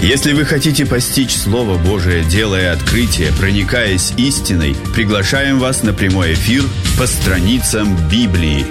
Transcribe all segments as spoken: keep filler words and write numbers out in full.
Если вы хотите постичь Слово Божие, делая открытие, проникаясь истиной, приглашаем вас на прямой эфир по страницам Библии.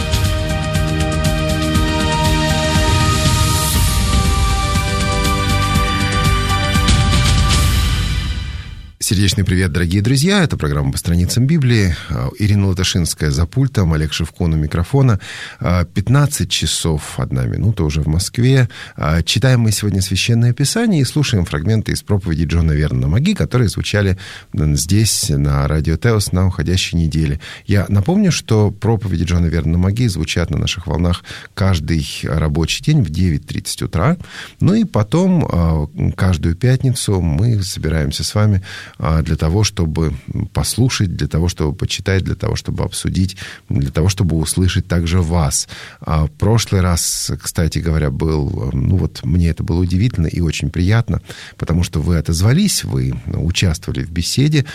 Сердечный привет, дорогие друзья. Это программа «По страницам Библии». Ирина Латышинская за пультом, Олег Шевкун у микрофона. пятнадцать часов одна минута уже в Москве. Читаем мы сегодня Священное Писание и слушаем фрагменты из проповеди Джона Вернона Маги, которые звучали здесь, на Радио Теос, на уходящей неделе. Я напомню, что проповеди Джона Вернона Маги звучат на наших волнах каждый рабочий день в девять тридцать утра. Ну и потом каждую пятницу мы собираемся с вами для того, чтобы послушать, для того, чтобы почитать, для того, чтобы обсудить, для того, чтобы услышать также вас. В прошлый раз, кстати говоря, был, ну вот мне это было удивительно и очень приятно, потому что вы отозвались, вы участвовали в беседе.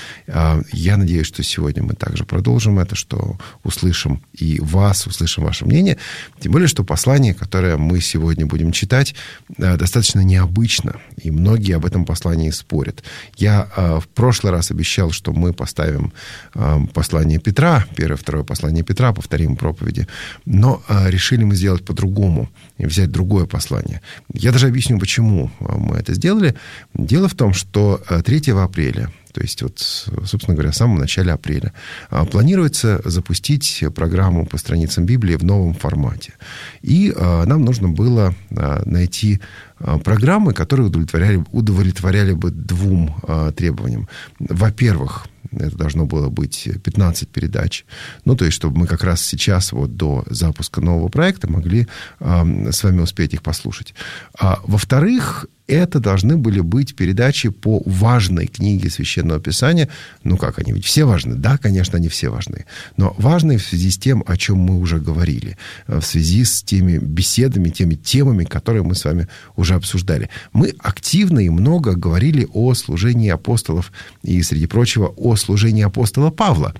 Я надеюсь, что сегодня мы также продолжим это, что услышим и вас, услышим ваше мнение. Тем более, что послание, которое мы сегодня будем читать, достаточно необычно, и многие об этом послании спорят. Я в прошлый раз обещал, что мы поставим э, послание Петра, первое, второе послание Петра, повторим проповеди, но э, решили мы сделать по-другому и взять другое послание. Я даже объясню, почему мы это сделали. Дело в том, что третьего апреля, то есть, вот, собственно говоря, в самом начале апреля, планируется запустить программу по страницам Библии в новом формате. И а, нам нужно было а, найти а, программы, которые удовлетворяли, удовлетворяли бы двум а, требованиям. Во-первых, это должно было быть пятнадцать передач. Ну, то есть, чтобы мы как раз сейчас, вот до запуска нового проекта, могли а, с вами успеть их послушать. А, во-вторых, это должны были быть передачи по важной книге Священного Писания. Ну как, они ведь все важны? Да, конечно, они все важны. Но важны в связи с тем, о чем мы уже говорили. В связи с теми беседами, теми темами, которые мы с вами уже обсуждали. Мы активно и много говорили о служении апостолов и, среди прочего, о служении апостола Павла.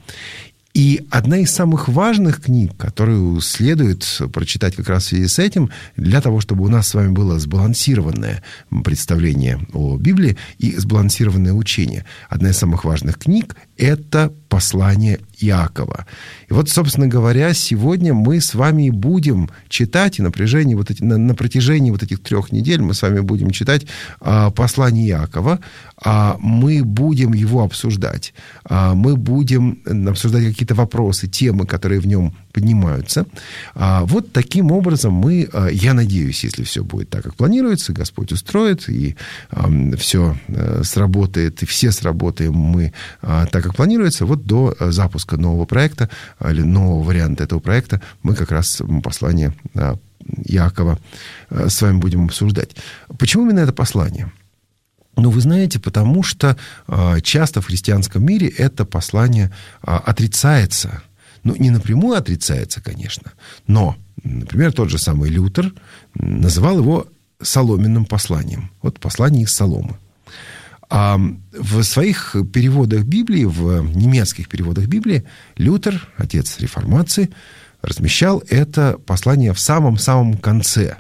И одна из самых важных книг, которую следует прочитать как раз в связи с этим, для того, чтобы у нас с вами было сбалансированное представление о Библии и сбалансированное учение. Одна из самых важных книг – это послание Иакова. И вот, собственно говоря, сегодня мы с вами и будем читать, и напряжение вот эти, на, на протяжении вот этих трех недель мы с вами будем читать а, послание Иакова, а мы будем его обсуждать, а, мы будем обсуждать какие-то вопросы, темы, которые в нем поднимаются. А, вот таким образом мы, а, я надеюсь, если все будет так, как планируется, Господь устроит, и а, все а, сработает, и все сработаем мы а, так, как планируется, вот до запуска нового проекта или нового варианта этого проекта мы как раз послание Иакова с вами будем обсуждать. Почему именно это послание? Ну, вы знаете, потому что часто в христианском мире это послание отрицается. Ну, не напрямую отрицается, конечно, но, например, тот же самый Лютер называл его соломенным посланием. Вот послание из соломы. А в своих переводах Библии, в немецких переводах Библии, Лютер, отец реформации, размещал это послание в самом-самом конце.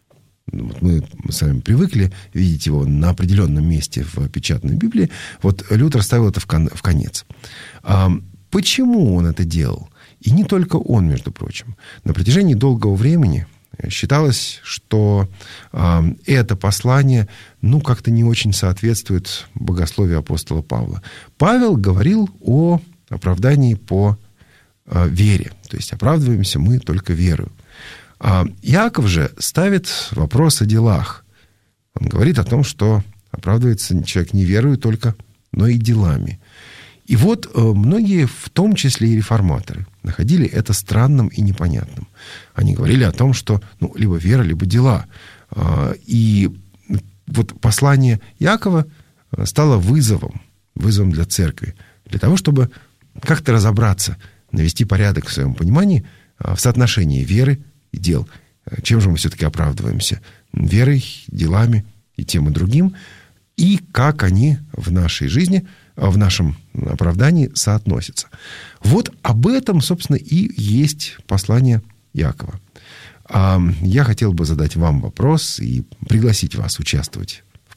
Мы с вами привыкли видеть его на определенном месте в печатной Библии. Вот Лютер ставил это в, кон- в конец. А почему он это делал? И не только он, между прочим. На протяжении долгого времени считалось, что э, это послание, ну, как-то не очень соответствует богословию апостола Павла. Павел говорил о оправдании по э, вере. То есть оправдываемся мы только верою. А Иаков же ставит вопрос о делах. Он говорит о том, что оправдывается человек не верою только, но и делами. И вот э, многие, в том числе и реформаторы, находили это странным и непонятным. Они говорили о том, что ну, либо вера, либо дела. Э, и вот послание Иакова стало вызовом, вызовом для церкви, для того, чтобы как-то разобраться, навести порядок в своем понимании э, в соотношении веры и дел. Чем же мы все-таки оправдываемся? Верой, делами и тем и другим. И как они в нашей жизни, в нашем оправдании соотносятся. Вот об этом, собственно, и есть послание Иакова. Я хотел бы задать вам вопрос и пригласить вас участвовать в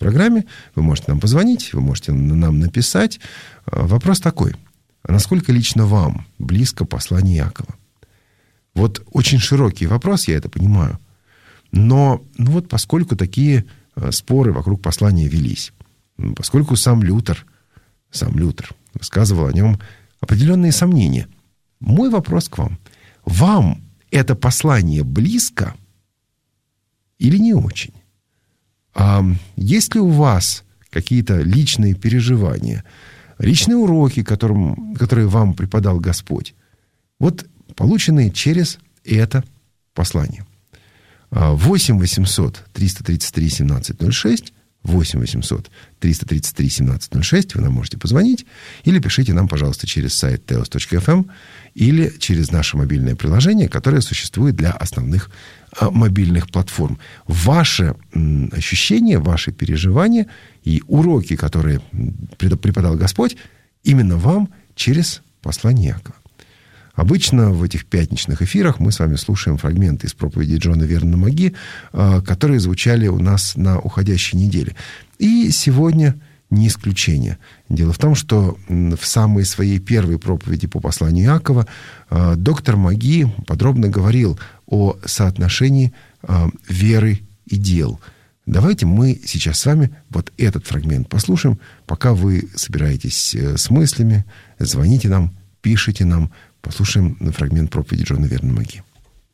программе. Вы можете нам позвонить, вы можете нам написать. Вопрос такой. А насколько лично вам близко послание Иакова? Вот очень широкий вопрос, я это понимаю. Но ну вот поскольку такие споры вокруг послания велись, поскольку сам Лютер, сам Лютер высказывал о нем определенные сомнения, мой вопрос к вам. Вам это послание близко или не очень? А есть ли у вас какие-то личные переживания, личные уроки, которым, которые вам преподал Господь, вот полученные через это послание? восемь восемьсот триста тридцать три семнадцать ноль шесть, восемь восемьсот триста тридцать три семнадцать ноль шесть, вы нам можете позвонить, или пишите нам, пожалуйста, через сайт теос точка эф эм, или через наше мобильное приложение, которое существует для основных а, мобильных платформ. Ваши м, ощущения, ваши переживания и уроки, которые преподал Господь, именно вам через послание Иакова. Обычно в этих пятничных эфирах мы с вами слушаем фрагменты из проповеди Джона Вернона Маги, которые звучали у нас на уходящей неделе. И сегодня не исключение. Дело в том, что в самой своей первой проповеди по посланию Иакова доктор Маги подробно говорил о соотношении веры и дел. Давайте мы сейчас с вами вот этот фрагмент послушаем, пока вы собираетесь с мыслями, звоните нам, пишите нам. Послушаем фрагмент проповеди Джона Вернона Маги.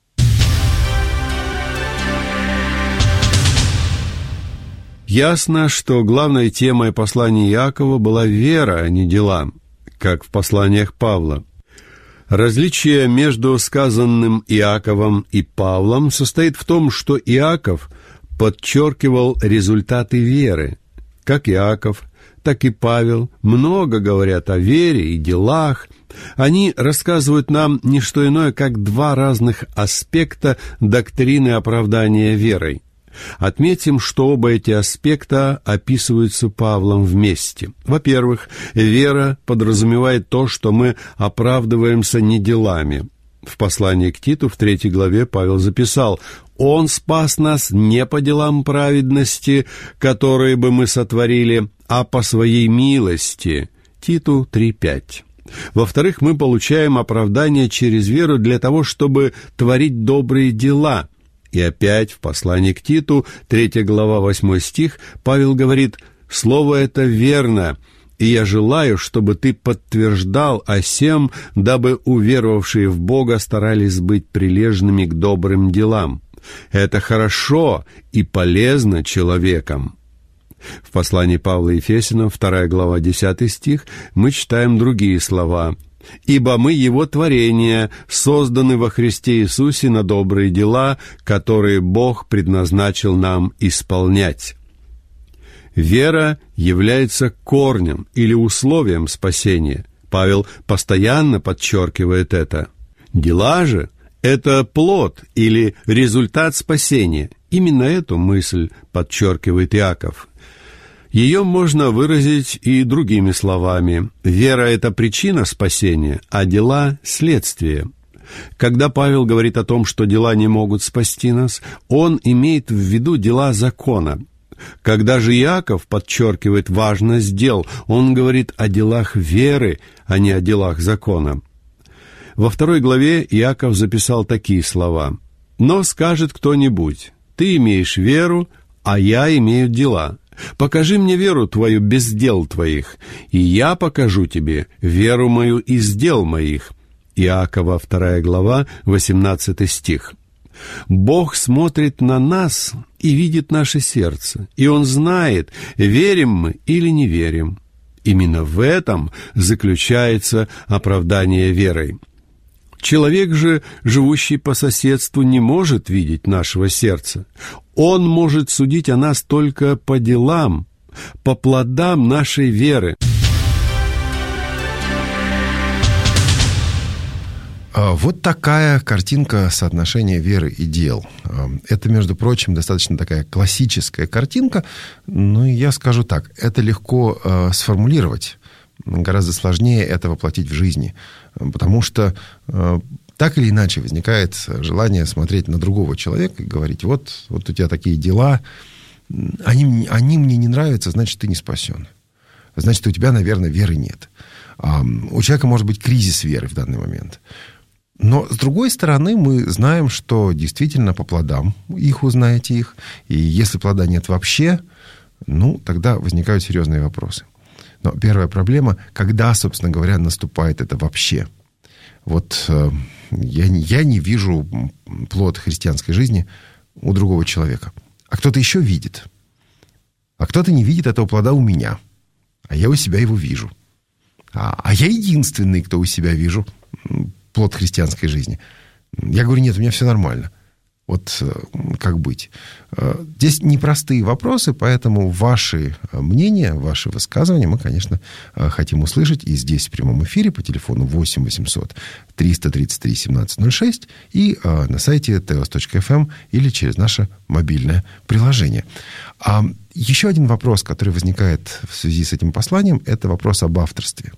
Ясно, что главной темой послания Иакова была вера, а не дела, как в посланиях Павла. Различие между сказанным Иаковом и Павлом состоит в том, что Иаков подчеркивал результаты веры. Как Иаков, так и Павел много говорят о вере и делах. Они рассказывают нам не что иное, как два разных аспекта доктрины оправдания верой. Отметим, что оба эти аспекта описываются Павлом вместе. Во-первых, вера подразумевает то, что мы оправдываемся не делами. В послании к Титу в третьей главе Павел записал: «Он спас нас не по делам праведности, которые бы мы сотворили, а по своей милости». Титу три пять. Во-вторых, мы получаем оправдание через веру для того, чтобы творить добрые дела. И опять в послании к Титу, третья глава, восьмой стих, Павел говорит: «Слово это верно, и я желаю, чтобы ты подтверждал о сем, дабы уверовавшие в Бога старались быть прилежными к добрым делам. Это хорошо и полезно человекам». В послании Павла Ефесянам, вторая глава, десятый стих, мы читаем другие слова: «Ибо мы Его творение, созданы во Христе Иисусе на добрые дела, которые Бог предназначил нам исполнять». Вера является корнем или условием спасения. Павел постоянно подчеркивает это. Дела же — это плод или результат спасения. Именно эту мысль подчеркивает Иаков. Ее можно выразить и другими словами. Вера — это причина спасения, а дела — следствие. Когда Павел говорит о том, что дела не могут спасти нас, он имеет в виду дела закона. Когда же Иаков подчеркивает важность дел, он говорит о делах веры, а не о делах закона. Во второй главе Иаков записал такие слова: «Но скажет кто-нибудь: ты имеешь веру, а я имею дела. Покажи мне веру твою без дел твоих, и я покажу тебе веру мою из дел моих». Иакова, вторая глава, восемнадцатый стих. Бог смотрит на нас и видит наше сердце, и Он знает, верим мы или не верим. Именно в этом заключается оправдание верой. Человек же, живущий по соседству, не может видеть нашего сердца. Он может судить о нас только по делам, по плодам нашей веры. Вот такая картинка соотношения веры и дел. Это, между прочим, достаточно такая классическая картинка, но я скажу так, это легко э, сформулировать, гораздо сложнее это воплотить в жизни, потому что э, так или иначе возникает желание смотреть на другого человека и говорить: вот, вот у тебя такие дела, они, они мне не нравятся, значит, ты не спасен. Значит, у тебя, наверное, веры нет. У человека может быть кризис веры в данный момент. Но, с другой стороны, мы знаем, что действительно по плодам их узнаете их. И если плода нет вообще, ну, тогда возникают серьезные вопросы. Но первая проблема, когда, собственно говоря, наступает это вообще. Вот э, я, я не вижу плод христианской жизни у другого человека. А кто-то еще видит. А кто-то не видит этого плода у меня. А я у себя его вижу. А, а я единственный, кто у себя вижу плод христианской жизни. Я говорю, нет, у меня все нормально. Вот как быть? Здесь непростые вопросы, поэтому ваши мнения, ваши высказывания мы, конечно, хотим услышать и здесь в прямом эфире по телефону восемь восемьсот триста тридцать три семнадцать ноль шесть и на сайте теос точка эф эм или через наше мобильное приложение. А еще один вопрос, который возникает в связи с этим посланием, это вопрос об авторстве.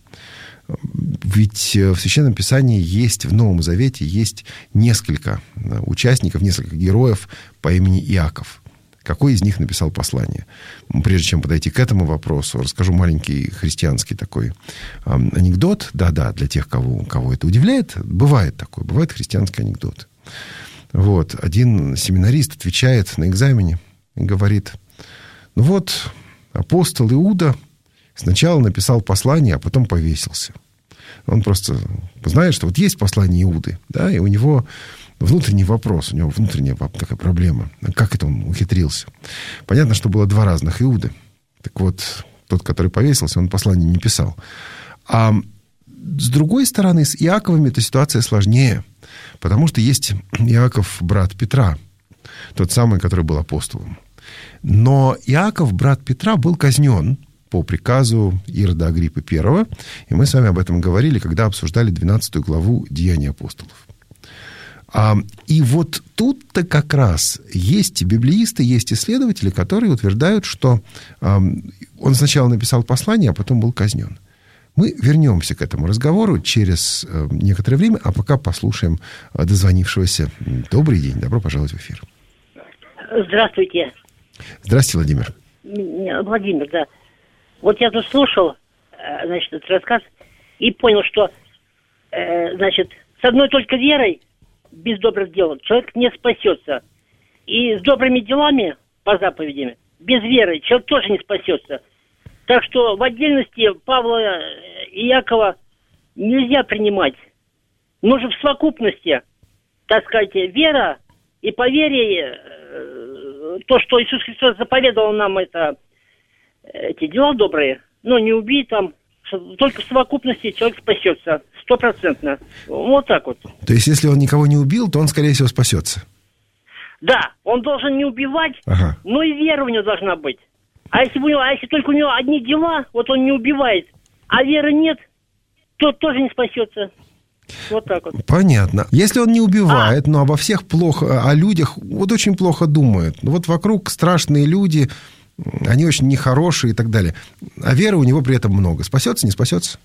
Ведь в Священном Писании есть, в Новом Завете есть несколько участников, несколько героев по имени Иаков. Какой из них написал послание? Прежде чем подойти к этому вопросу, расскажу маленький христианский такой анекдот. Да-да, для тех, кого, кого это удивляет, бывает такое, бывает христианский анекдот. Вот, один семинарист отвечает на экзамене и говорит, ну вот, апостол Иуда сначала написал послание, а потом повесился. Он просто знает, что вот есть послание Иуды, да, и у него внутренний вопрос, у него внутренняя такая проблема. Как это он ухитрился? Понятно, что было два разных Иуды. Так вот, тот, который повесился, он послание не писал. А с другой стороны, с Иаковыми эта ситуация сложнее, потому что есть Иаков, брат Петра, тот самый, который был апостолом. Но Иаков, брат Петра, был казнен по приказу Ирода Агриппы I, и мы с вами об этом говорили, когда обсуждали двенадцатую главу Деяний апостолов. А, и вот тут-то как раз есть библеисты, есть исследователи, которые утверждают, что а, он сначала написал послание, а потом был казнен. Мы вернемся к этому разговору через а, некоторое время, а пока послушаем а, дозвонившегося. Добрый день, добро пожаловать в эфир. Здравствуйте. Здравствуйте, Владимир. Владимир, да. Вот я тут слушал, значит, этот рассказ и понял, что, э, значит, с одной только верой, без добрых дел, человек не спасется. И с добрыми делами, по заповедям, без веры, человек тоже не спасется. Так что в отдельности Павла и Иакова нельзя принимать. Нужно в совокупности, так сказать, вера и по вере, э, то, что Иисус Христос заповедовал нам, это эти дела добрые, но не убей там, только в совокупности человек спасется, стопроцентно. Вот так вот. То есть, если он никого не убил, то он, скорее всего, спасется? Да, он должен не убивать, ага. Но и вера у него должна быть. А если, у него, а если только у него одни дела, вот он не убивает, а веры нет, то тоже не спасется. Вот так вот. Понятно. Если он не убивает, а. но обо всех плохо, о людях вот очень плохо думает. Вот вокруг страшные люди, они очень нехорошие и так далее. А веры у него при этом много. Спасется, не спасется?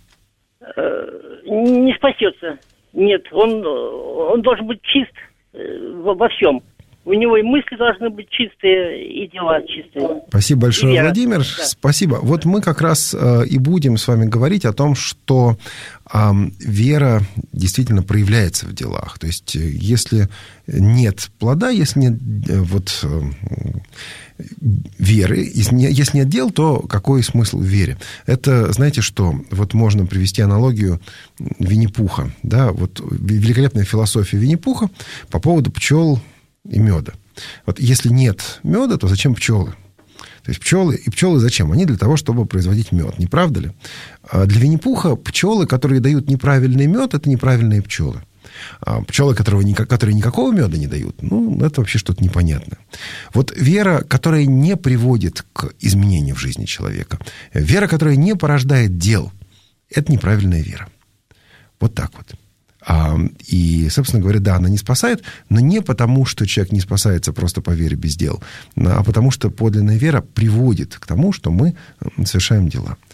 Не спасется. Нет, он, он должен быть чист во всем. У него и мысли должны быть чистые, и дела чистые. Спасибо большое, Владимир. Да. Спасибо. Вот мы как раз э, и будем с вами говорить о том, что э, вера действительно проявляется в делах. То есть, если нет плода, если нет э, вот, э, веры, если, не, если нет дел, то какой смысл в вере? Это, знаете что, вот можно привести аналогию Винни-Пуха. Да? Вот великолепная философия Винни-Пуха по поводу пчел и меда. Вот если нет меда, то зачем пчелы? То есть пчелы, и пчелы зачем? Они для того, чтобы производить мед, не правда ли? А для Винни-Пуха пчелы, которые дают неправильный мед, это неправильные пчелы. А пчелы, которые, которые никакого меда не дают, ну, это вообще что-то непонятное. Вот вера, которая не приводит к изменению в жизни человека, вера, которая не порождает дел, это неправильная вера. Вот так вот. И, собственно говоря, да, она не спасает, но не потому, что человек не спасается просто по вере без дел, а потому что подлинная вера приводит к тому, что мы совершаем дела.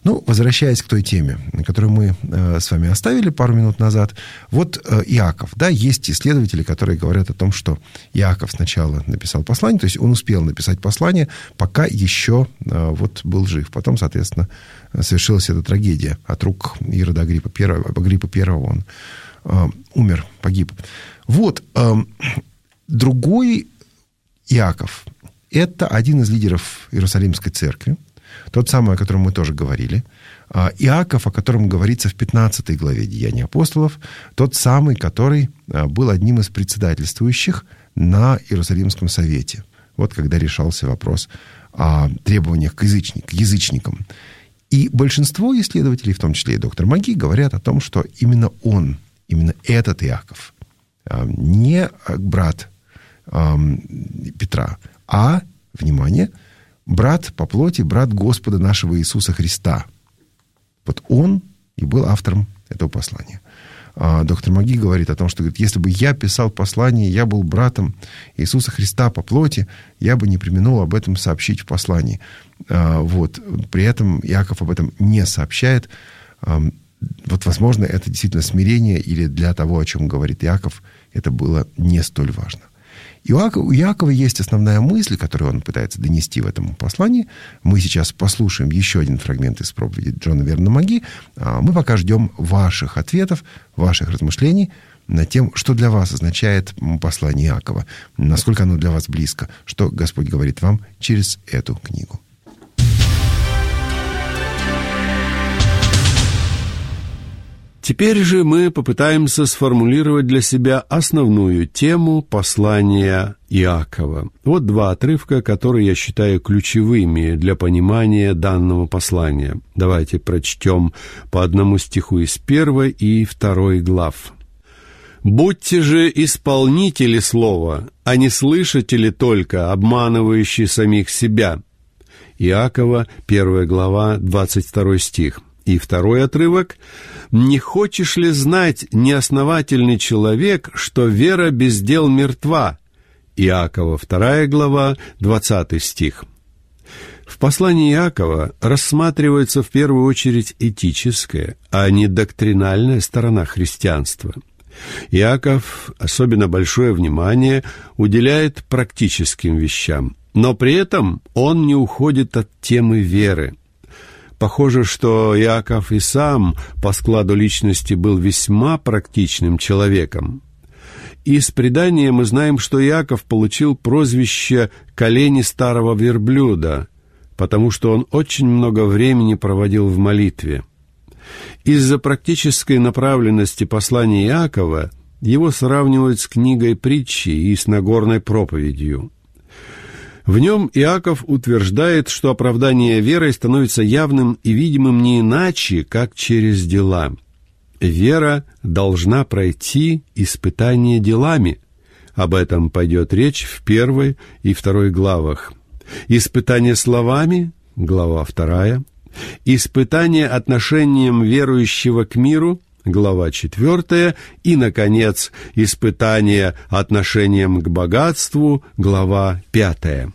Ну, возвращаясь к той теме, которую мы э, с вами оставили пару минут назад, вот э, Иаков, да, есть исследователи, которые говорят о том, что Иаков сначала написал послание, то есть он успел написать послание, пока еще э, вот был жив. Потом, соответственно, совершилась эта трагедия от рук Ирода Агриппа первого, Агриппа первого он э, умер, погиб. Вот, э, другой Иаков – это один из лидеров Иерусалимской церкви, тот самый, о котором мы тоже говорили. Иаков, о котором говорится в пятнадцатой главе Деяний апостолов, тот самый, который был одним из председательствующих на Иерусалимском совете. Вот когда решался вопрос о требованиях к, язычник, к язычникам. И большинство исследователей, в том числе и доктор Маги, говорят о том, что именно он, именно этот Иаков, не брат Петра, а, внимание, брат по плоти, брат Господа нашего Иисуса Христа. Вот он и был автором этого послания. А доктор Маги говорит о том, что говорит, если бы я писал послание, я был братом Иисуса Христа по плоти, я бы не преминул об этом сообщить в послании. А, вот. При этом Иаков об этом не сообщает. А, вот, возможно, это действительно смирение, или для того, о чем говорит Иаков, это было не столь важно. И у Иакова есть основная мысль, которую он пытается донести в этом послании. Мы сейчас послушаем еще один фрагмент из проповеди Джона Вернона Маги. Мы пока ждем ваших ответов, ваших размышлений над тем, что для вас означает послание Иакова, насколько оно для вас близко, что Господь говорит вам через эту книгу. Теперь же мы попытаемся сформулировать для себя основную тему послания Иакова. Вот два отрывка, которые я считаю ключевыми для понимания данного послания. Давайте прочтем по одному стиху из первой и второй глав. «Будьте же исполнители слова, а не слышатели только, обманывающие самих себя». Иакова, первая глава, двадцать второй стих. И второй отрывок. «Не хочешь ли знать, неосновательный человек, что вера без дел мертва?» Иакова, вторая глава, двадцатый стих. В послании Иакова рассматривается в первую очередь этическая, а не доктринальная сторона христианства. Иаков особенно большое внимание уделяет практическим вещам, но при этом он не уходит от темы веры. Похоже, что Иаков и сам по складу личности был весьма практичным человеком. Из предания мы знаем, что Иаков получил прозвище «колени старого верблюда», потому что он очень много времени проводил в молитве. Из-за практической направленности послания Иакова его сравнивают с книгой притчи и с Нагорной проповедью. В нем Иаков утверждает, что оправдание верой становится явным и видимым не иначе, как через дела. Вера должна пройти испытание делами. Об этом пойдет речь в первой и второй главах. Испытание словами, глава вторая. Испытание отношением верующего к миру, глава четвертая, и, наконец, испытание отношением к богатству, глава пятая.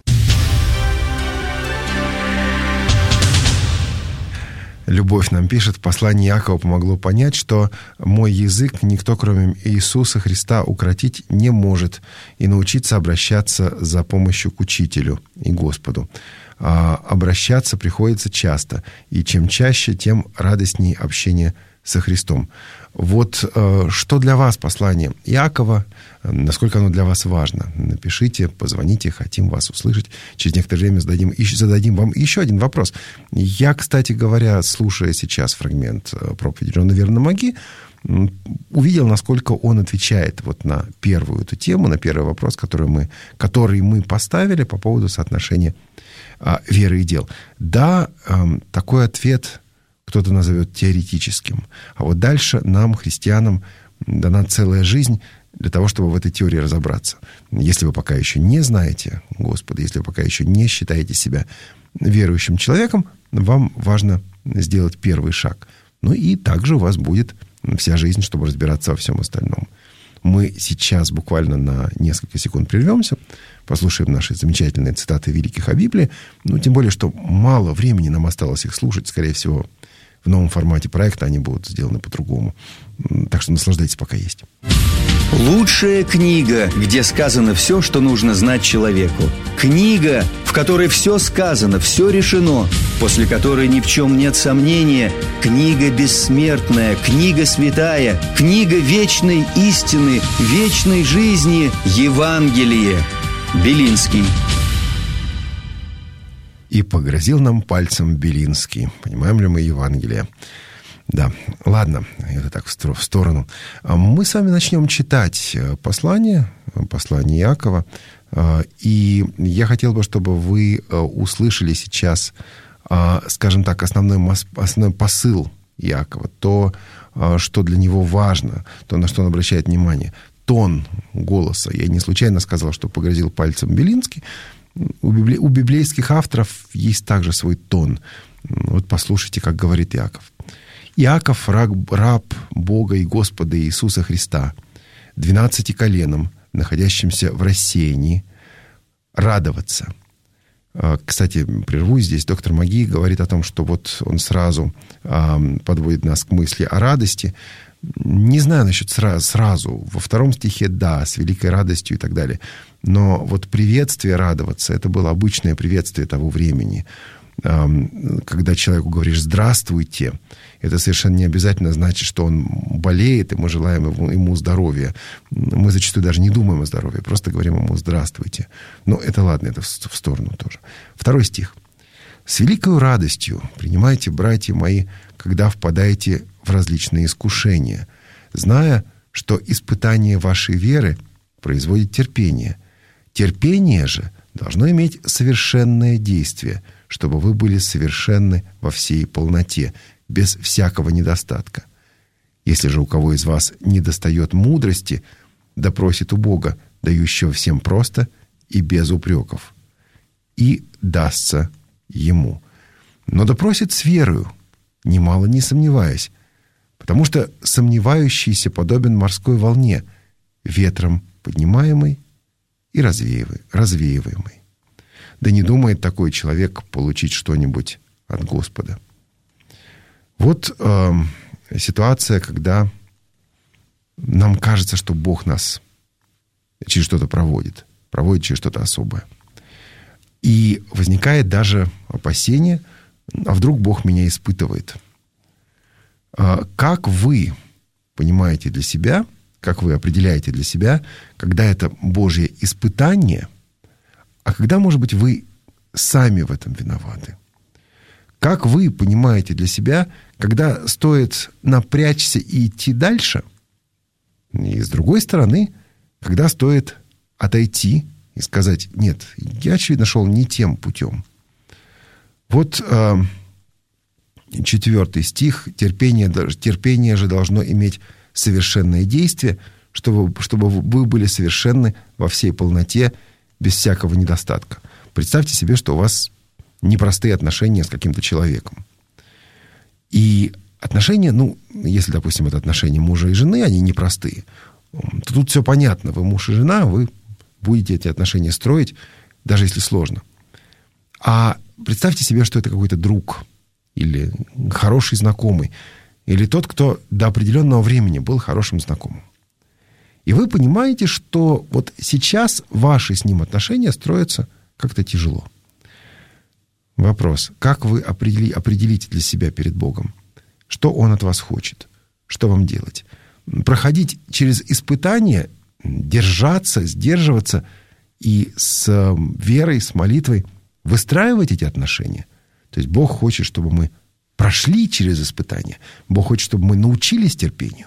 Любовь нам пишет, послание Иакова помогло понять, что мой язык никто, кроме Иисуса Христа, укротить не может, и научиться обращаться за помощью к Учителю и Господу. А обращаться приходится часто, и чем чаще, тем радостнее общение со Христом. Вот э, что для вас послание Иакова, насколько оно для вас важно. Напишите, позвоните, хотим вас услышать. Через некоторое время зададим, зададим вам еще один вопрос. Я, кстати говоря, слушая сейчас фрагмент проповеди Джона Вернона Маги, увидел, насколько он отвечает вот на первую эту тему, на первый вопрос, который мы, который мы поставили по поводу соотношения а, веры и дел. Да, а, такой ответ кто-то назовет теоретическим. А вот дальше нам, христианам, дана целая жизнь для того, чтобы в этой теории разобраться. Если вы пока еще не знаете Господа, если вы пока еще не считаете себя верующим человеком, вам важно сделать первый шаг. Ну и также у вас будет вся жизнь, чтобы разбираться во всем остальном. Мы сейчас буквально на несколько секунд прервемся, послушаем наши замечательные цитаты великих о Библии. Ну, тем более, что мало времени нам осталось их слушать. Скорее всего, в новом формате проекта они будут сделаны по-другому. Так что наслаждайтесь, пока есть. Лучшая книга, где сказано все, что нужно знать человеку. Книга, в которой все сказано, все решено, после которой ни в чем нет сомнения. Книга бессмертная, книга святая, книга вечной истины, вечной жизни, Евангелие. Белинский. И погрозил нам пальцем Белинский. Понимаем ли мы Евангелие? Да, ладно, это так в сторону. Мы с вами начнем читать послание, послание Иакова. И я хотел бы, чтобы вы услышали сейчас, скажем так, основной, основной посыл Иакова, то, что для него важно, то, на что он обращает внимание. Тон голоса. Я не случайно сказал, что погрозил пальцем Белинский. У, библи... у библейских авторов есть также свой тон. Вот послушайте, как говорит Иаков. Иаков, раб Бога и Господа Иисуса Христа, двенадцати коленам, находящимся в рассеянии, радоваться. Кстати, прервусь здесь. Доктор Маги говорит о том, что вот он сразу подводит нас к мысли о радости. Не знаю насчет сразу. Во втором стихе, да, с великой радостью и так далее. Но вот приветствие радоваться, это было обычное приветствие того времени. Когда человеку говоришь «здравствуйте», это совершенно не обязательно значит, что он болеет, и мы желаем ему здоровья. Мы зачастую даже не думаем о здоровье, просто говорим ему «здравствуйте». Но это ладно, это в сторону тоже. Второй стих. «С великою радостью принимайте, братья мои, когда впадаете в различные искушения, зная, что испытание вашей веры производит терпение. Терпение же должно иметь совершенное действие, чтобы вы были совершенны во всей полноте, без всякого недостатка. Если же у кого из вас недостает мудрости, да просит у Бога, дающего всем просто и без упреков, и дастся ему. Но да просит с верою, немало не сомневаясь, потому что сомневающийся подобен морской волне, ветром поднимаемой и развеиваемой. Да не думает такой человек получить что-нибудь от Господа». Вот э, ситуация, когда нам кажется, что Бог нас через что-то проводит, проводит через что-то особое. И возникает даже опасение, а вдруг Бог меня испытывает. Э, как вы понимаете для себя, как вы определяете для себя, когда это Божье испытание, а когда, может быть, вы сами в этом виноваты? Как вы понимаете для себя, когда стоит напрячься и идти дальше, и с другой стороны, когда стоит отойти и сказать: нет, я, очевидно, шел не тем путем. Вот э, четвертый стих. Терпение, терпение же должно иметь совершенное действие, чтобы, чтобы вы были совершенны во всей полноте, без всякого недостатка. Представьте себе, что у вас непростые отношения с каким-то человеком. И отношения, ну, если, допустим, это отношения мужа и жены, они непростые, то тут все понятно. Вы муж и жена, вы будете эти отношения строить, даже если сложно. А представьте себе, что это какой-то друг или хороший знакомый, или тот, кто до определенного времени был хорошим знакомым. И вы понимаете, что вот сейчас ваши с ним отношения строятся как-то тяжело. Вопрос: как вы определи, определите для себя перед Богом, что Он от вас хочет, что вам делать? Проходить через испытания, держаться, сдерживаться и с верой, с молитвой выстраивать эти отношения. То есть Бог хочет, чтобы мы прошли через испытания. Бог хочет, чтобы мы научились терпению.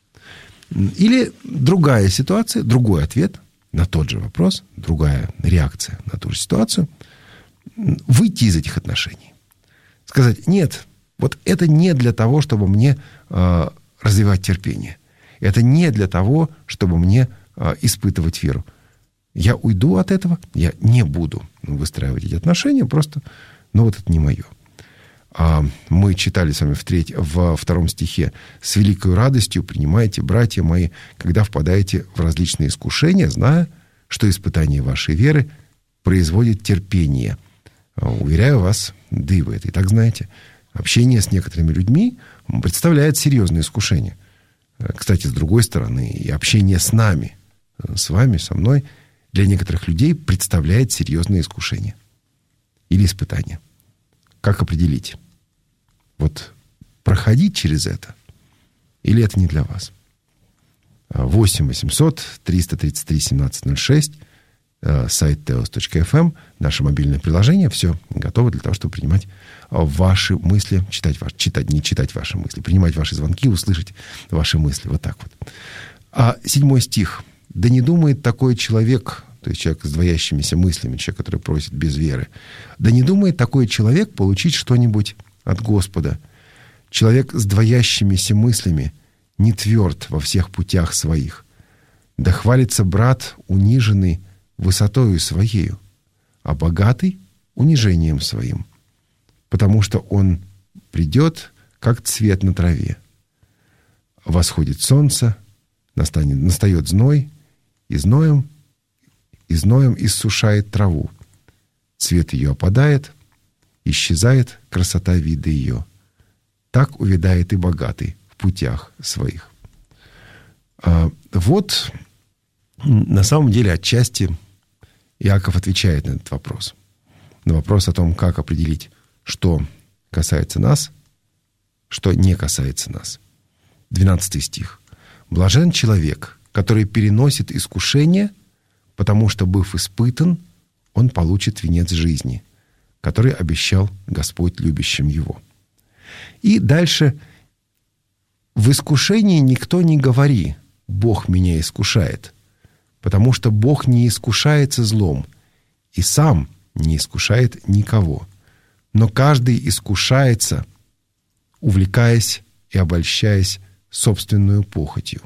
Или другая ситуация, другой ответ на тот же вопрос, другая реакция на ту же ситуацию. Выйти из этих отношений. Сказать: нет, вот это не для того, чтобы мне э, развивать терпение. Это не для того, чтобы мне э, испытывать веру. Я уйду от этого, я не буду выстраивать эти отношения, просто, ну вот это не мое. Мы читали с вами в, треть, во втором стихе: «С великой радостью принимайте, братья мои, когда впадаете в различные искушения, зная, что испытание вашей веры производит терпение». Уверяю вас, да и вы это и так знаете, общение с некоторыми людьми представляет серьезное искушение. Кстати, с другой стороны, и общение с нами, с вами, со мной, для некоторых людей представляет серьезное искушение или испытание. Как определить? Вот проходить через это, или это не для вас? восемь восемьсот триста тридцать три семнадцать ноль шесть, сайт теос точка эф эм, наше мобильное приложение, все готово для того, чтобы принимать ваши мысли, читать, ваш, читать, не читать ваши мысли, принимать ваши звонки, услышать ваши мысли. Вот так вот. А седьмой стих. «Да не думает такой человек», то есть человек с двоящимися мыслями, человек, который просит без веры, «да не думает такой человек получить что-нибудь от Господа. Человек с двоящимися мыслями не тверд во всех путях своих. Да хвалится брат униженный высотою своею, а богатый унижением своим, потому что он придет, как цвет на траве. Восходит солнце, настанет, настает зной, и зноем, и зноем иссушает траву. Цвет ее опадает, исчезает красота вида ее. Так увядает и богатый в путях своих». А вот на самом деле отчасти Иаков отвечает на этот вопрос. На вопрос о том, как определить, что касается нас, что не касается нас. двенадцатый стих. «Блажен человек, который переносит искушение, потому что, быв испытан, он получит венец жизни, который обещал Господь любящим его». И дальше: «В искушении никто не говори: Бог меня искушает, потому что Бог не искушается злом, и сам не искушает никого. Но каждый искушается, увлекаясь и обольщаясь собственную похотью».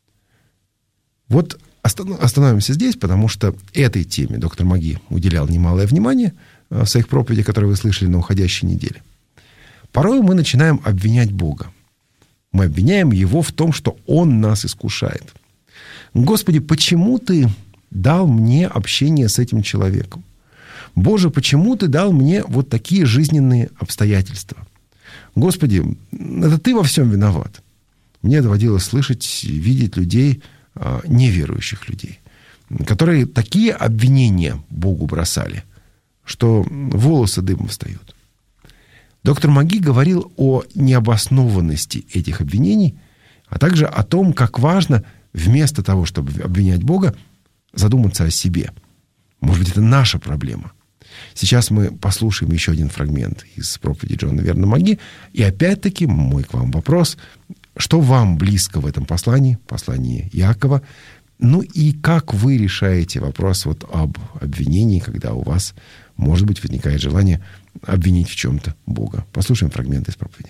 Вот остановимся здесь, потому что этой теме доктор Маги уделял немалое внимание в своих проповедях, которые вы слышали на уходящей неделе. Порой мы начинаем обвинять Бога. Мы обвиняем Его в том, что Он нас искушает. «Господи, почему Ты дал мне общение с этим человеком? Боже, почему Ты дал мне вот такие жизненные обстоятельства? Господи, это Ты во всем виноват». Мне доводилось слышать и видеть людей, неверующих людей, которые такие обвинения Богу бросали, что волосы дымом встают. Доктор Маги говорил о необоснованности этих обвинений, а также о том, как важно вместо того, чтобы обвинять Бога, задуматься о себе. Может быть, это наша проблема. Сейчас мы послушаем еще один фрагмент из проповеди Джона Вернона Маги. И опять-таки мой к вам вопрос: что вам близко в этом послании, послании Иакова? Ну и как вы решаете вопрос вот об обвинении, когда у вас, может быть, возникает желание обвинить в чем-то Бога? Послушаем фрагмент из проповеди.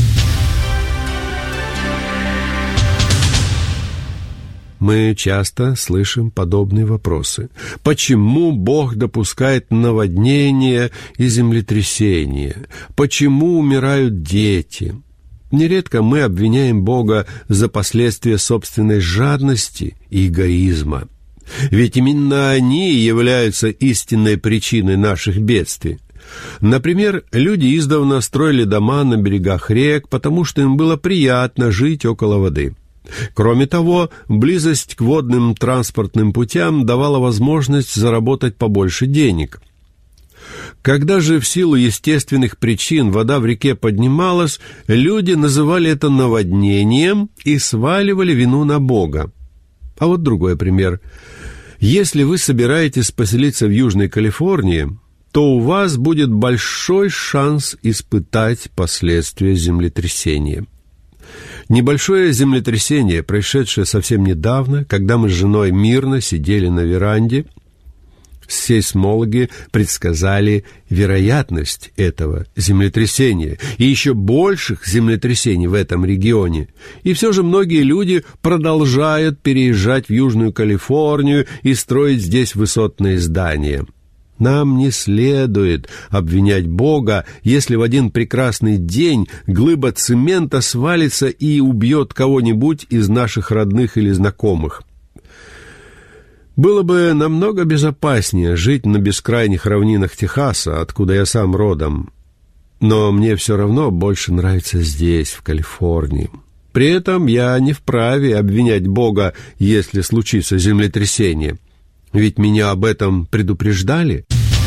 Мы часто слышим подобные вопросы. Почему Бог допускает наводнения и землетрясения? Почему умирают дети? Нередко мы обвиняем Бога за последствия собственной жадности и эгоизма. Ведь именно они являются истинной причиной наших бедствий. Например, люди издавна строили дома на берегах рек, потому что им было приятно жить около воды. Кроме того, близость к водным транспортным путям давала возможность заработать побольше денег. Когда же в силу естественных причин вода в реке поднималась, люди называли это наводнением и сваливали вину на Бога. А вот другой пример. Если вы собираетесь поселиться в Южной Калифорнии, то у вас будет большой шанс испытать последствия землетрясения. Небольшое землетрясение, происшедшее совсем недавно, когда мы с женой мирно сидели на веранде, сейсмологи предсказали вероятность этого землетрясения и еще больших землетрясений в этом регионе. И все же многие люди продолжают переезжать в Южную Калифорнию и строить здесь высотные здания. Нам не следует обвинять Бога, если в один прекрасный день глыба цемента свалится и убьет кого-нибудь из наших родных или знакомых. Было бы намного безопаснее жить на бескрайних равнинах Техаса, откуда я сам родом. Но мне все равно больше нравится здесь, в Калифорнии. При этом я не вправе обвинять Бога, если случится землетрясение. Ведь меня об этом предупреждали.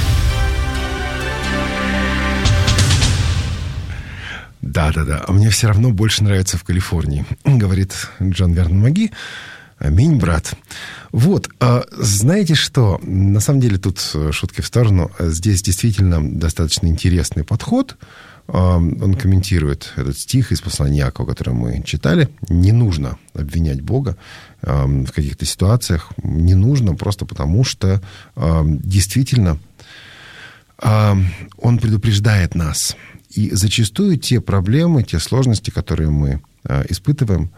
Да-да-да, а мне все равно больше нравится в Калифорнии, говорит Джон Вернон Маги. Аминь, брат. Вот, знаете что, на самом деле тут шутки в сторону, здесь действительно достаточно интересный подход. Он комментирует этот стих из послания Иакова, который мы читали. Не нужно обвинять Бога в каких-то ситуациях, не нужно просто потому, что действительно Он предупреждает нас. И зачастую те проблемы, те сложности, которые мы испытываем,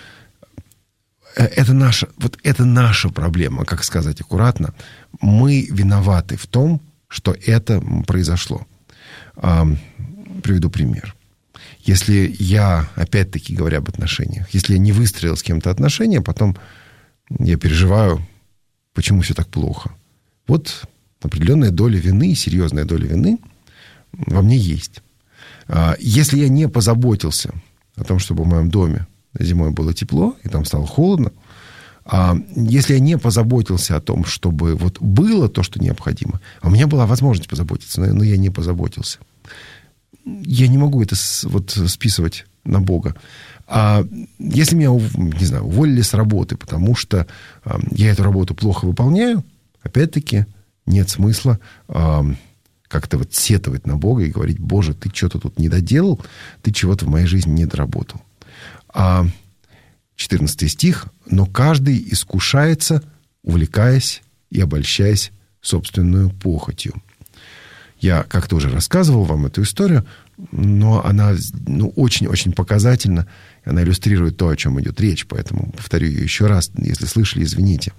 это наша, вот это наша проблема, как сказать аккуратно. Мы виноваты в том, что это произошло. Приведу пример. Если я, опять-таки говоря об отношениях, если я не выстроил с кем-то отношения, потом я переживаю, почему все так плохо. Вот определенная доля вины, серьезная доля вины во мне есть. Если я не позаботился о том, чтобы в моем доме зимой было тепло, и там стало холодно, если я не позаботился о том, чтобы вот было то, что необходимо, а у меня была возможность позаботиться, но я не позаботился, я не могу это вот списывать на Бога. А если меня, не знаю, уволили с работы, потому что я эту работу плохо выполняю, опять-таки нет смысла как-то вот сетовать на Бога и говорить: Боже, ты что-то тут не доделал, ты чего-то в моей жизни не доработал. А четырнадцатый стих. «Но каждый искушается, увлекаясь и обольщаясь собственную похотью». Я как-то уже рассказывал вам эту историю, но она ну, очень-очень показательна. Она иллюстрирует то, о чем идет речь, поэтому повторю ее еще раз. Если слышали, извините.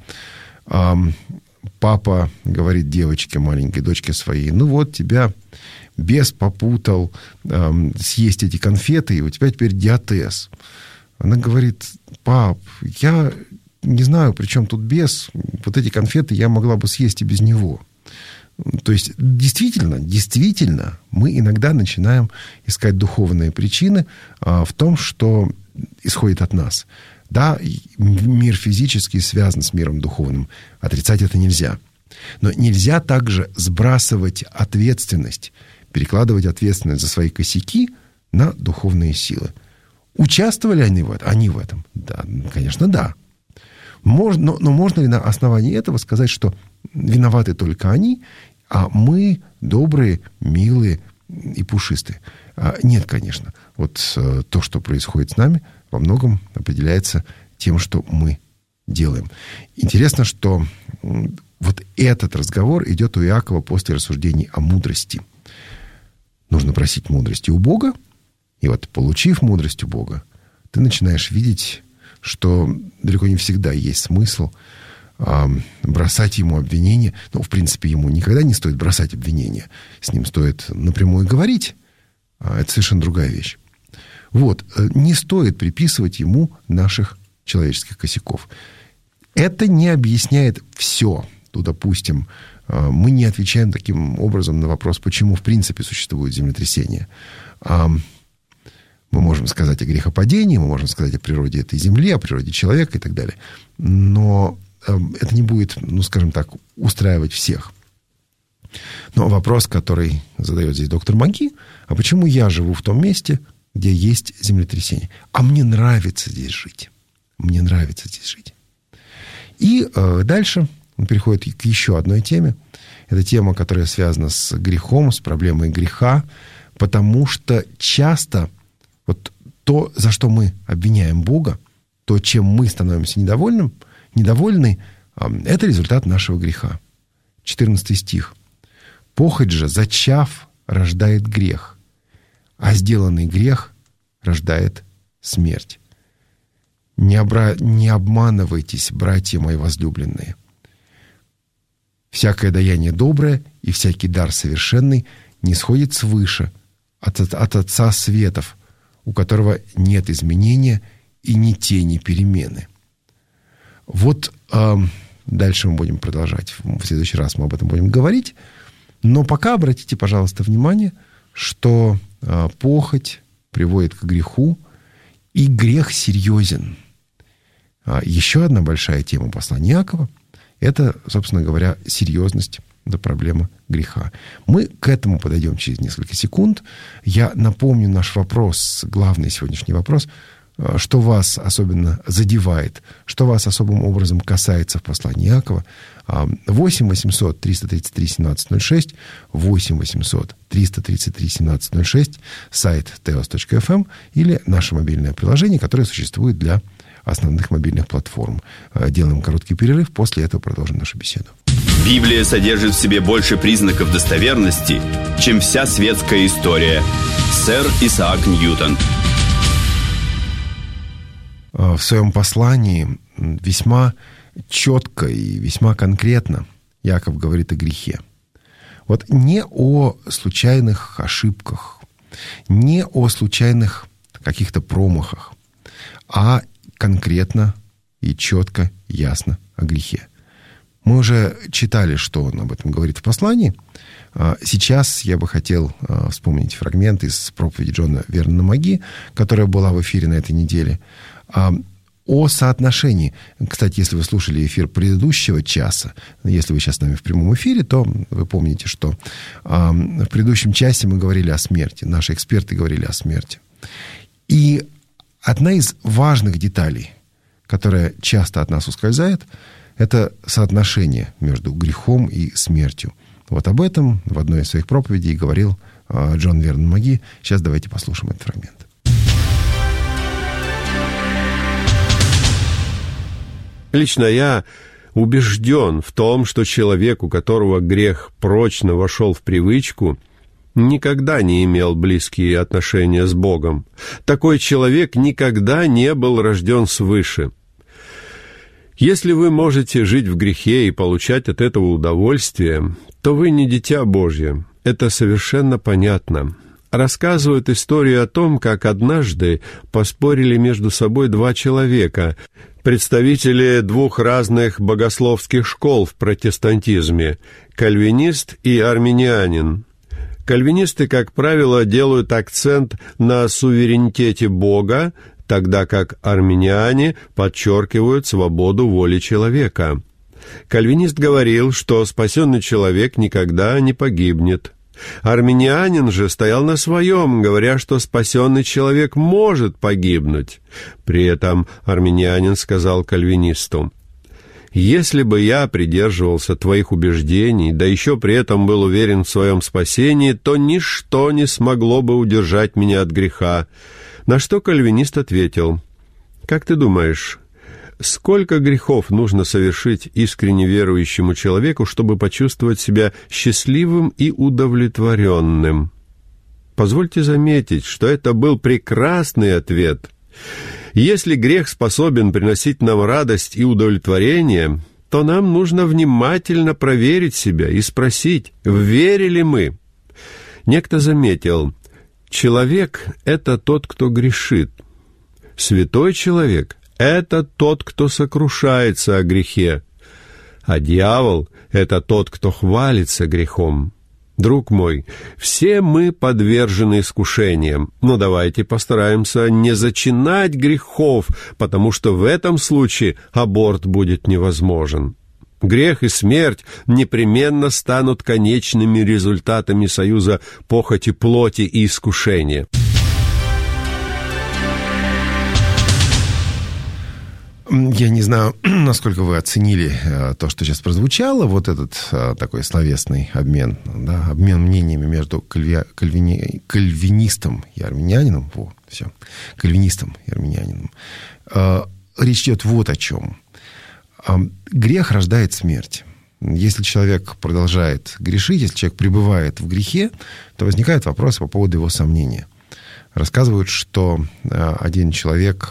Папа говорит девочке, маленькой дочке своей: ну вот, тебя бес попутал эм, съесть эти конфеты, и у тебя теперь диатез. Она говорит: пап, я не знаю, при чем тут бес. Вот эти конфеты я могла бы съесть и без него. То есть, действительно, действительно, мы иногда начинаем искать духовные причины а, в том, что исходит от нас. Да, мир физический связан с миром духовным. Отрицать это нельзя. Но нельзя также сбрасывать ответственность, перекладывать ответственность за свои косяки на духовные силы. Участвовали они в этом? Они в этом? Да, конечно, да. Можно, но, но можно ли на основании этого сказать, что виноваты только они, а мы добрые, милые и пушистые? Нет, конечно. Вот то, что происходит с нами, во многом определяется тем, что мы делаем. Интересно, что вот этот разговор идет у Иакова после рассуждений о мудрости. Нужно просить мудрости у Бога, и вот, получив мудрость у Бога, ты начинаешь видеть, что далеко не всегда есть смысл а, бросать ему обвинения. Ну, в принципе, ему никогда не стоит бросать обвинения. С ним стоит напрямую говорить. А это совершенно другая вещь. Вот, не стоит приписывать ему наших человеческих косяков. Это не объясняет все. Ну, допустим, мы не отвечаем таким образом на вопрос, почему в принципе существует землетрясение. Мы можем сказать о грехопадении, мы можем сказать о природе этой земли, о природе человека и так далее. Но это не будет, ну, скажем так, устраивать всех. Но вопрос, который задает здесь доктор Маги: а почему я живу в том месте, где есть землетрясение? А мне нравится здесь жить. Мне нравится здесь жить. И э, дальше он переходит к еще одной теме. Это тема, которая связана с грехом, с проблемой греха, потому что часто вот то, за что мы обвиняем Бога, то, чем мы становимся недовольным, недовольны, э, это результат нашего греха. четырнадцатый стих. «Похоть же, зачав, рождает грех, а сделанный грех рождает смерть. Не, обра... не обманывайтесь, братья мои возлюбленные. Всякое даяние доброе и всякий дар совершенный не сходит свыше, от, от Отца светов, у которого нет изменения и ни тени перемены». Вот э, дальше мы будем продолжать. В следующий раз мы об этом будем говорить. Но пока обратите, пожалуйста, внимание, что э, похоть приводит к греху, и грех серьезен. А еще одна большая тема послания Иакова – это, собственно говоря, серьезность, да, проблема греха. Мы к этому подойдем через несколько секунд. Я напомню наш вопрос, главный сегодняшний вопрос – что вас особенно задевает, что вас особым образом касается в послании Иакова. восемь восемьсот триста тридцать три семнадцать ноль шесть, восемь восемьсот триста тридцать три семнадцать ноль шесть, сайт теос точка эф эм или наше мобильное приложение, которое существует для основных мобильных платформ. Делаем короткий перерыв, после этого продолжим нашу беседу. Библия содержит в себе больше признаков достоверности, чем вся светская история. Сэр Исаак Ньютон. В своем послании весьма четко и весьма конкретно Иаков говорит о грехе. Вот не о случайных ошибках, не о случайных каких-то промахах, а конкретно и четко, ясно о грехе. Мы уже читали, что он об этом говорит в послании. Сейчас я бы хотел вспомнить фрагмент из проповеди Джона Вернона Маги, которая была в эфире на этой неделе, о соотношении. Кстати, если вы слушали эфир предыдущего часа, если вы сейчас с нами в прямом эфире, то вы помните, что в предыдущем часе мы говорили о смерти, наши эксперты говорили о смерти. И одна из важных деталей, которая часто от нас ускользает, это соотношение между грехом и смертью. Вот об этом в одной из своих проповедей говорил Джон Вернон Маги. Сейчас давайте послушаем этот фрагмент. Лично я убежден в том, что человек, у которого грех прочно вошел в привычку, никогда не имел близкие отношения с Богом. Такой человек никогда не был рожден свыше. Если вы можете жить в грехе и получать от этого удовольствие, то вы не дитя Божье. Это совершенно понятно. Рассказывают историю о том, как однажды поспорили между собой два человека, представители двух разных богословских школ в протестантизме – кальвинист и арминианин. Кальвинисты, как правило, делают акцент на суверенитете Бога, тогда как арминиане подчеркивают свободу воли человека. Кальвинист говорил, что спасенный человек никогда не погибнет. Арминианин же стоял на своем, говоря, что спасенный человек может погибнуть. При этом арминианин сказал кальвинисту: «Если бы я придерживался твоих убеждений, да еще при этом был уверен в своем спасении, то ничто не смогло бы удержать меня от греха». На что кальвинист ответил: «Как ты думаешь, сколько грехов нужно совершить искренне верующему человеку, чтобы почувствовать себя счастливым и удовлетворенным?» Позвольте заметить, что это был прекрасный ответ. Если грех способен приносить нам радость и удовлетворение, то нам нужно внимательно проверить себя и спросить, в вере ли мы. Некто заметил: человек — это тот, кто грешит. Святой человек — это тот, кто сокрушается о грехе, а дьявол — это тот, кто хвалится грехом. Друг мой, все мы подвержены искушениям, но давайте постараемся не зачинать грехов, потому что в этом случае аборт будет невозможен. Грех и смерть непременно станут конечными результатами союза похоти плоти и искушения. Я не знаю, насколько вы оценили то, что сейчас прозвучало, вот этот такой словесный обмен, да, обмен мнениями между кальви, кальвини, кальвинистом и армянинином. Во, все, кальвинистом и армянинином. Речь идет вот о чем. Грех рождает смерть. Если человек продолжает грешить, если человек пребывает в грехе, то возникают вопросы по поводу его сомнения. Рассказывают, что один человек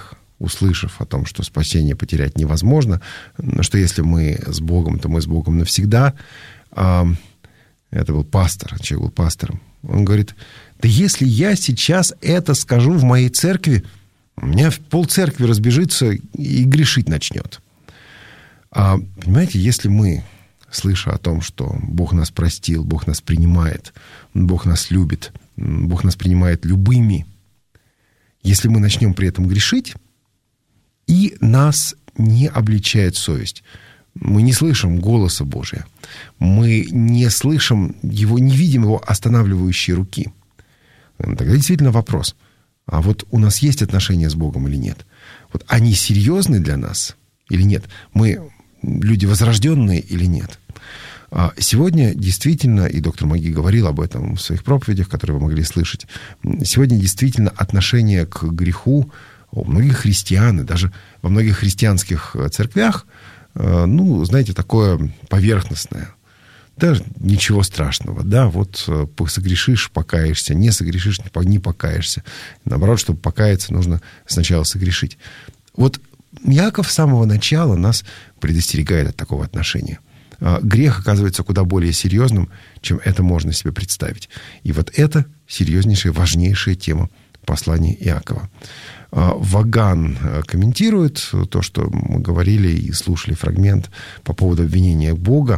услышав о том, что спасение потерять невозможно, что если мы с Богом, то мы с Богом навсегда. Это был пастор, человек был пастором. Он говорит: да если я сейчас это скажу в моей церкви, у меня полцеркви разбежится и грешить начнет. А, понимаете, если мы, слыша о том, что Бог нас простил, Бог нас принимает, Бог нас любит, Бог нас принимает любыми, если мы начнем при этом грешить, и нас не обличает совесть, мы не слышим голоса Божия, мы не слышим его, не видим его останавливающей руки, тогда действительно вопрос: а вот у нас есть отношения с Богом или нет? Вот они серьезны для нас или нет? Мы люди возрожденные или нет? Сегодня действительно, и доктор Маги говорил об этом в своих проповедях, которые вы могли слышать, сегодня действительно отношение к греху у многих христиан, и даже во многих христианских церквях, ну, знаете, такое поверхностное. Да, ничего страшного, да, вот согрешишь, покаешься, не согрешишь, не покаешься. Наоборот, чтобы покаяться, нужно сначала согрешить. Вот Иаков с самого начала нас предостерегает от такого отношения. Грех оказывается куда более серьезным, чем это можно себе представить. И вот это серьезнейшая, важнейшая тема послания Иакова. Ваган комментирует то, что мы говорили и слушали фрагмент по поводу обвинения Бога.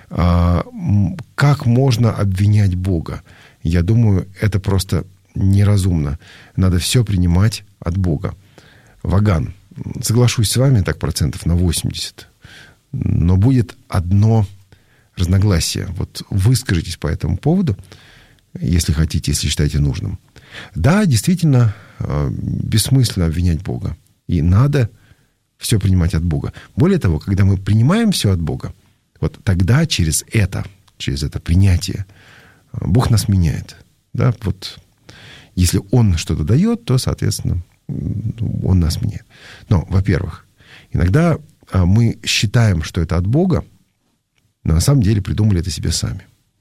Как можно обвинять Бога? Я думаю, это просто неразумно. Надо все принимать от Бога. Ваган, соглашусь с вами так процентов на восемьдесят. Но будет одно разногласие. Вот выскажитесь по этому поводу, если хотите, если считаете нужным. Да, действительно, бессмысленно обвинять Бога. И надо все принимать от Бога. Более того, когда мы принимаем все от Бога, вот тогда через это, через это принятие Бог нас меняет. Да? Вот если Он что-то дает, то, соответственно, Он нас меняет. Но, во-первых, иногда мы считаем, что это от Бога, но на самом деле придумали это себе сами.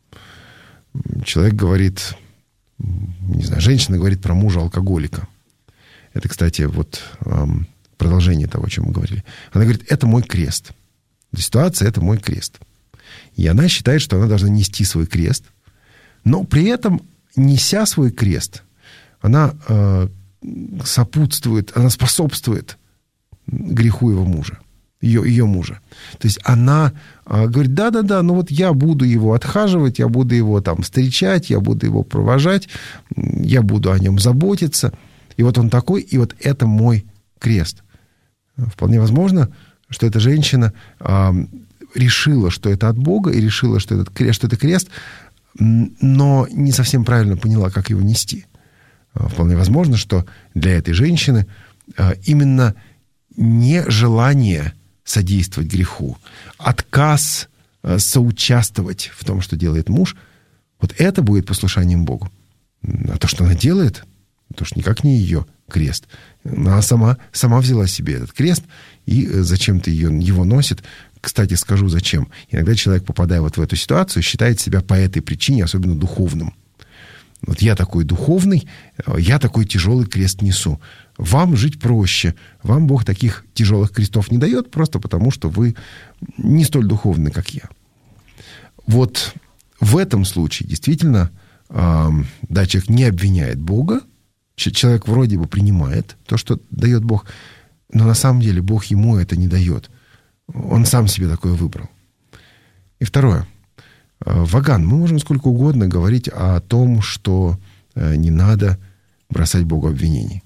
Человек говорит, не знаю, женщина говорит про мужа-алкоголика. Это, кстати, вот продолжение того, о чем мы говорили. Она говорит: это мой крест. Ситуация — это мой крест. И она считает, что она должна нести свой крест, но при этом, неся свой крест, она э, сопутствует, она способствует греху его мужа, ее, ее мужа. То есть она э, говорит: да-да-да, ну вот я буду его отхаживать, я буду его там встречать, я буду его провожать, я буду о нем заботиться. И вот он такой, и вот это мой крест. Вполне возможно, что эта женщина э, решила, что это от Бога, и решила, что, этот крест, что это крест, но не совсем правильно поняла, как его нести. Э, вполне возможно, что для этой женщины э, именно нежелание содействовать греху, отказ э, соучаствовать в том, что делает муж, вот это будет послушанием Богу. А то, что она делает, то, что никак не ее крест. Она сама, сама взяла себе этот крест и зачем-то ее, его носит. Кстати, скажу, зачем. Иногда человек, попадая вот в эту ситуацию, считает себя по этой причине особенно духовным. Вот я такой духовный, я такой тяжелый крест несу. Вам жить проще. Вам Бог таких тяжелых крестов не дает, просто потому что вы не столь духовны, как я. Вот в этом случае действительно, да, человек не обвиняет Бога, человек вроде бы принимает то, что дает Бог, но на самом деле Бог ему это не дает. Он сам себе такое выбрал. И второе. Ваган, мы можем сколько угодно говорить о том, что не надо бросать Богу обвинений.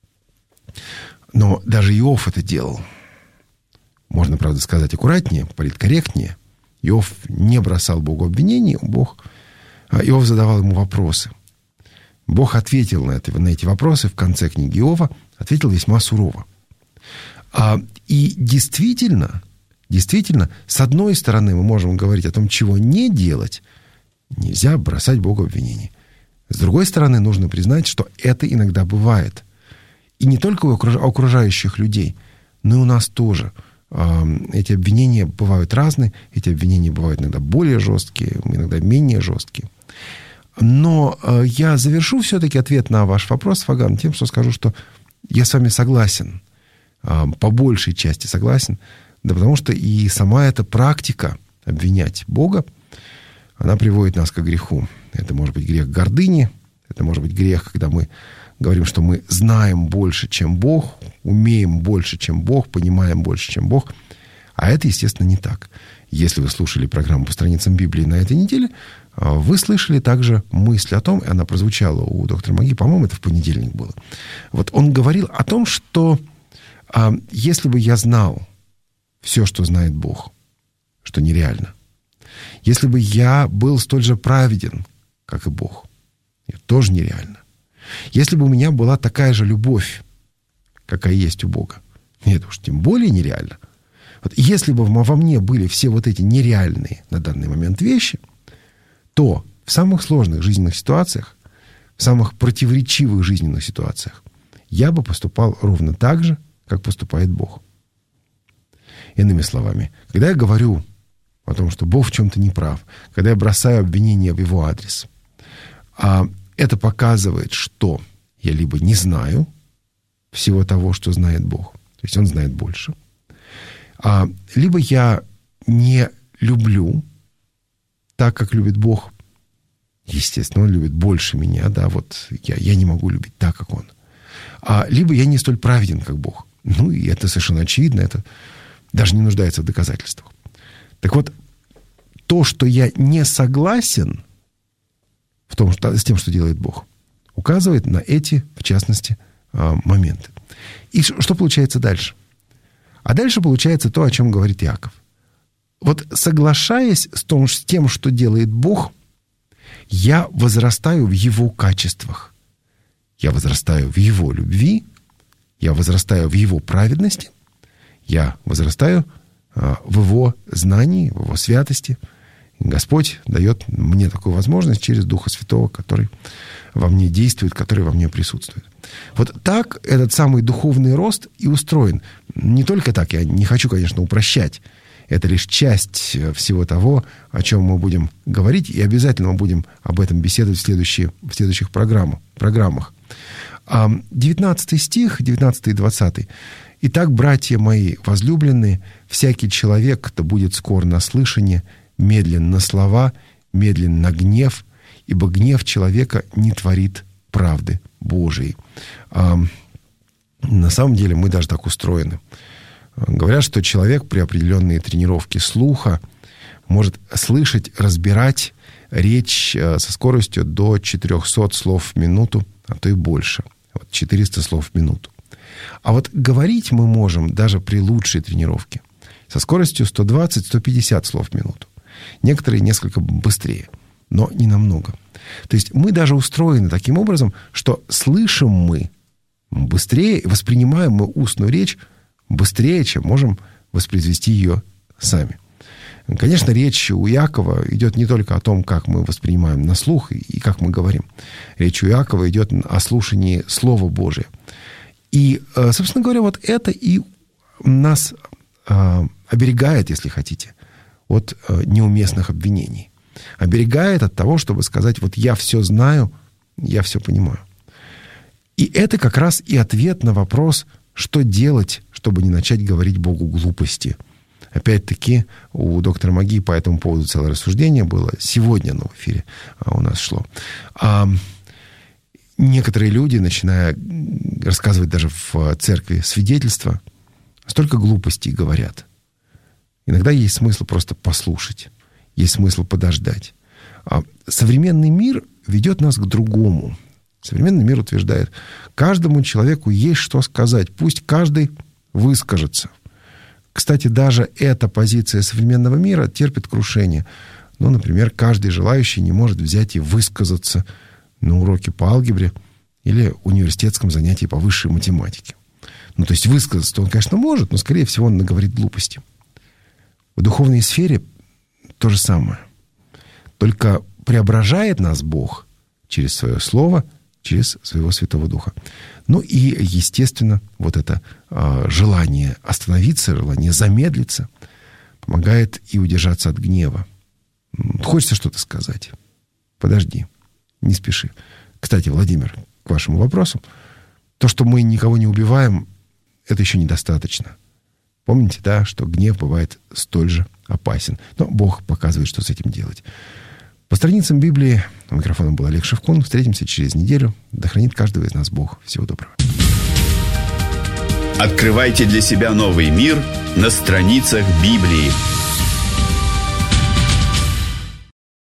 Но даже Иов это делал. Можно, правда, сказать аккуратнее, политкорректнее. Иов не бросал Богу обвинений, Бог, Иов задавал ему вопросы. Бог ответил на, это, на эти вопросы в конце книги Иова, ответил весьма сурово. А, и действительно, действительно, с одной стороны мы можем говорить о том, чего не делать, нельзя бросать Богу обвинений. С другой стороны, нужно признать, что это иногда бывает. И не только у окружающих людей, но и у нас тоже. Эти обвинения бывают разные, эти обвинения бывают иногда более жесткие, иногда менее жесткие. Но я завершу все-таки ответ на ваш вопрос, Ваган, тем, что скажу, что я с вами согласен. по большей части согласен. Да потому что и сама эта практика обвинять Бога, она приводит нас к греху. Это может быть грех гордыни, это может быть грех, когда мы говорим, что мы знаем больше, чем Бог, умеем больше, чем Бог, понимаем больше, чем Бог. А это, естественно, не так. Если вы слушали программу по страницам Библии на этой неделе, вы слышали также мысль о том, и она прозвучала у доктора Маги, по-моему, это в понедельник было. Вот он говорил о том, что а, если бы я знал все, что знает Бог, что нереально, если бы я был столь же праведен, как и Бог, это тоже нереально. Если бы у меня была такая же любовь, какая есть у Бога, это уж тем более нереально. Вот если бы во мне были все вот эти нереальные на данный момент вещи, то в самых сложных жизненных ситуациях, в самых противоречивых жизненных ситуациях я бы поступал ровно так же, как поступает Бог. Иными словами, когда я говорю о том, что Бог в чем-то не прав, когда я бросаю обвинения в его адрес, а это показывает, что я либо не знаю всего того, что знает Бог, то есть Он знает больше, а, либо я не люблю так, как любит Бог. Естественно, Он любит больше меня, да, вот я, я не могу любить так, как Он. А, либо я не столь праведен, как Бог. Ну, и это совершенно очевидно, это даже не нуждается в доказательствах. Так вот, то, что я не согласен в том, что, с тем, что делает Бог, указывает на эти, в частности, моменты. И что получается дальше? А дальше получается то, о чем говорит Иаков. Вот соглашаясь с, том, с тем, что делает Бог, я возрастаю в Его качествах. Я возрастаю в Его любви, я возрастаю в Его праведности, я возрастаю а, в Его знании, в Его святости. И Господь дает мне такую возможность через Духа Святого, который во мне действует, который во мне присутствует. Вот так этот самый духовный рост и устроен. Не только так, я не хочу, конечно, упрощать. Это лишь часть всего того, о чем мы будем говорить, и обязательно мы будем об этом беседовать в, следующие, в следующих программах. программах. девятнадцатый стих, девятнадцатый и двадцатый. «Итак, братья мои возлюбленные, всякий человек, да будет скор на слышание, медлен на слова, медлен на гнев, ибо гнев человека не творит правды Божией». На самом деле мы даже так устроены. Говорят, что человек при определенной тренировке слуха может слышать, разбирать речь со скоростью до четыреста слов в минуту, а то и больше. Вот четыреста слов в минуту. А вот говорить мы можем даже при лучшей тренировке со скоростью сто двадцать - сто пятьдесят слов в минуту. Некоторые несколько быстрее, но не намного. То есть мы даже устроены таким образом, что слышим мы быстрее, воспринимаем мы устную речь быстрее, чем можем воспроизвести ее сами. Конечно, речь у Иакова идет не только о том, как мы воспринимаем на слух и как мы говорим. Речь у Иакова идет о слушании Слова Божия. И, собственно говоря, вот это и нас оберегает, если хотите, от неуместных обвинений. Оберегает от того, чтобы сказать, вот я все знаю, я все понимаю. И это как раз и ответ на вопрос, что делать, чтобы не начать говорить Богу глупости. Опять-таки, у доктора Маги по этому поводу целое рассуждение было. Сегодня оно в эфире у нас шло. А некоторые люди, начиная рассказывать даже в церкви свидетельства, столько глупостей говорят. Иногда есть смысл просто послушать. Есть смысл подождать. А современный мир ведет нас к другому. Современный мир утверждает, каждому человеку есть что сказать. Пусть каждый выскажется. Кстати, даже эта позиция современного мира терпит крушение. Ну, например, каждый желающий не может взять и высказаться на уроке по алгебре или университетском занятии по высшей математике. Ну, то есть высказаться-то он, конечно, может, но, скорее всего, он наговорит глупости. В духовной сфере то же самое. Только преображает нас Бог через свое слово, через своего Святого Духа. Ну и, естественно, вот это э, желание остановиться, желание замедлиться помогает и удержаться от гнева. Хочется что-то сказать. Подожди, не спеши. Кстати, Владимир, к вашему вопросу. То, что мы никого не убиваем, это еще недостаточно. Помните, да, что гнев бывает столь же опасен. Но Бог показывает, что с этим делать. По страницам Библии у микрофона был Олег Шевкун. Встретимся через неделю. Да хранит каждого из нас Бог. Всего доброго. Открывайте для себя новый мир на страницах Библии.